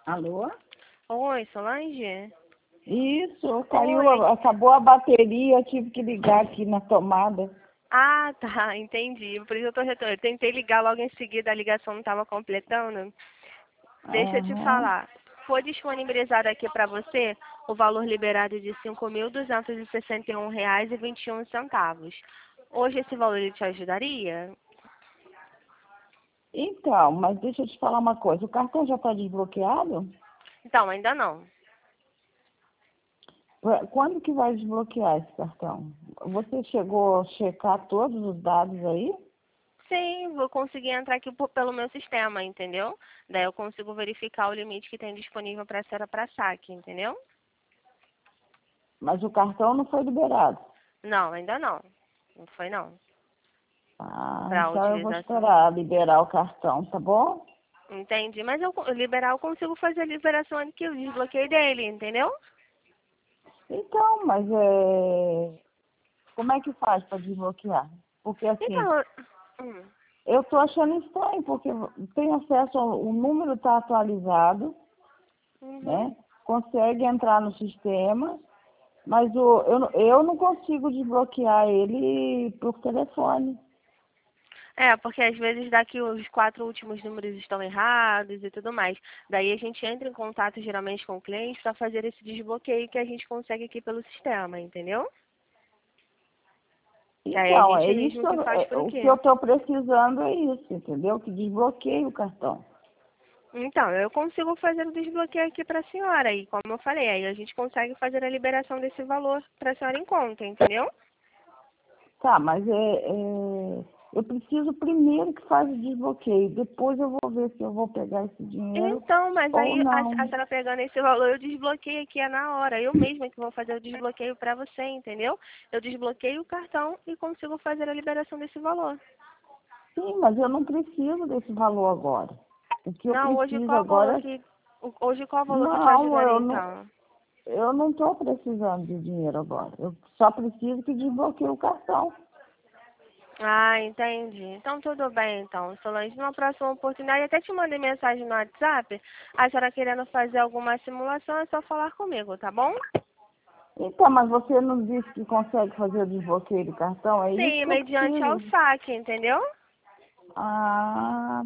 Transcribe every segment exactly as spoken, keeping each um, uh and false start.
Alô? Oi, Solange? Isso, caiu, Oi. a- acabou a bateria, eu tive que ligar aqui na tomada. Ah, tá, entendi. Por isso eu tô retornando. Eu tentei ligar logo em seguida, a ligação não estava completando. Deixa eu te Aham. falar. Foi disponibilizado aqui para você o valor liberado de cinco mil duzentos e sessenta e um reais e vinte e um centavos. Hoje esse valor ele te ajudaria? Então, mas deixa eu te falar uma coisa, o cartão já está desbloqueado? Então, ainda não. Qu- Quando que vai desbloquear esse cartão? Você chegou a checar todos os dados aí? Sim, vou conseguir entrar aqui por- pelo meu sistema, entendeu? Daí eu consigo verificar o limite que tem disponível para a senhora para saque, entendeu? Mas o cartão não foi liberado. Não, ainda não. Não foi não. Ah, Para então eu vou utilização. esperar liberar o cartão, tá bom? Entendi. Mas eu co- liberar, eu consigo fazer a liberação aqui, o desbloqueio dele, entendeu? Então, mas é... como é que faz para desbloquear? Porque assim, Então, eu- hum, eu estou achando estranho, porque tem acesso, ao, o número está atualizado, uhum. né? Consegue entrar no sistema, mas o, eu, não- eu não consigo desbloquear ele por telefone. É, porque às vezes daqui os quatro últimos números estão errados e tudo mais. Daí a gente entra em contato geralmente com o cliente para fazer esse desbloqueio que a gente consegue aqui pelo sistema, entendeu? Que aí a Então, gente é isso, mesmo que faz é, por o que eu aqui. estou precisando é isso, entendeu? Que desbloqueie o cartão. Então, eu consigo fazer o desbloqueio aqui para a senhora. E como eu falei, aí a gente consegue fazer a liberação desse valor para a senhora em conta, entendeu? Tá, mas é, é, eu preciso primeiro que faça o desbloqueio, depois eu vou ver se eu vou pegar esse dinheiro Então, mas ou aí a, a não. senhora pegando esse valor, eu desbloqueio aqui é na hora. Eu mesma que vou fazer o desbloqueio para você, entendeu? Eu desbloqueio o cartão e consigo fazer a liberação desse valor. Sim, mas eu não preciso desse valor agora. O que eu Não, hoje preciso qual valor agora é... que o- hoje qual valor que te Não, ajudaria eu não então? eu não estou precisando de dinheiro agora. Eu só preciso que desbloqueie o cartão. Ah, entendi. Então tudo bem então, Solange. Numa próxima oportunidade, até te mandei mensagem no WhatsApp. A senhora querendo fazer alguma simulação, é só falar comigo, tá bom? Então, mas você não disse que consegue fazer o desbloqueio do cartão? É isso Sim, que eu mediante ao preciso. saque, entendeu? Ah,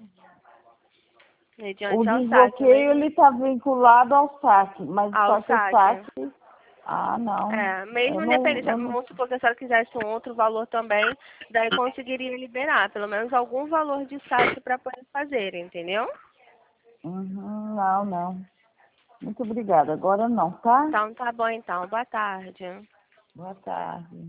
o Mediante ao saque, desbloqueio mesmo ele está vinculado ao saque, mas ao só que o saque. saque, ah, não, É, eu mesmo não, independente, eu não, vamos supor que a senhora quisesse um outro valor também, daí conseguiria liberar, pelo menos algum valor de saque para poder fazer, entendeu? uhum, não, não. Muito obrigada. Agora não, tá? Então tá bom então, boa tarde. Boa tarde.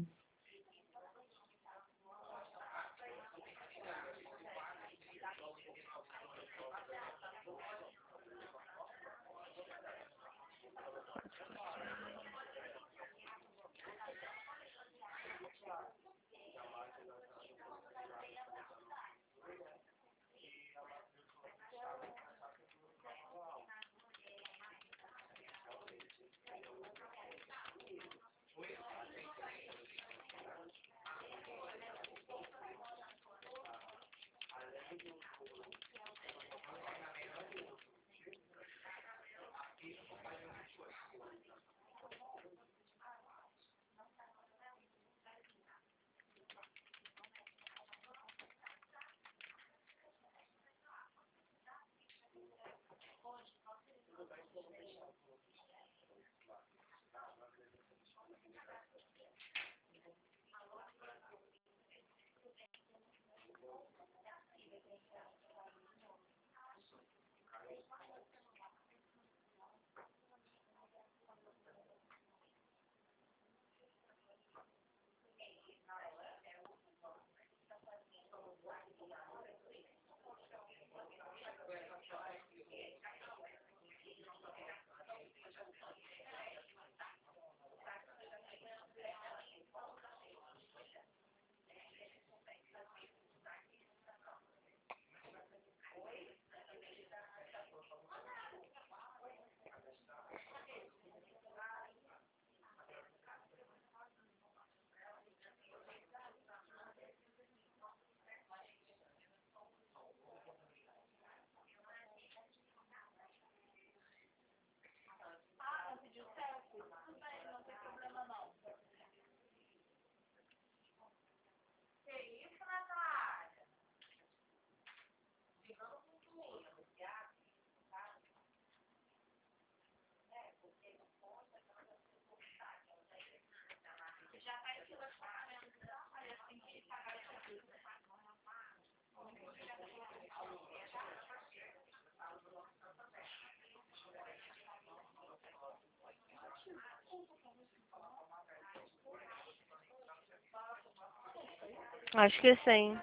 Acho que sim.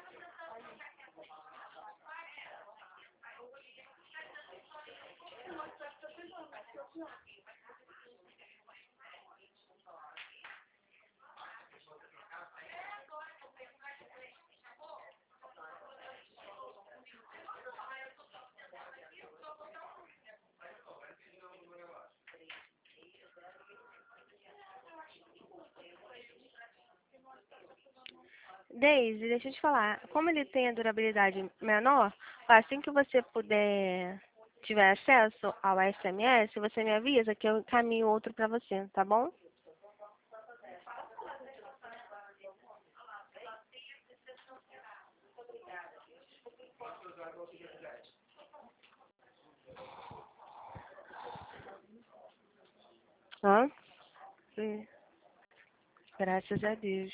Daisy, deixa eu te falar. Como ele tem a durabilidade menor, assim que você puder, tiver acesso ao S M S, você me avisa que eu encaminho outro pra você, tá bom? Hã? Sim. Graças a Deus.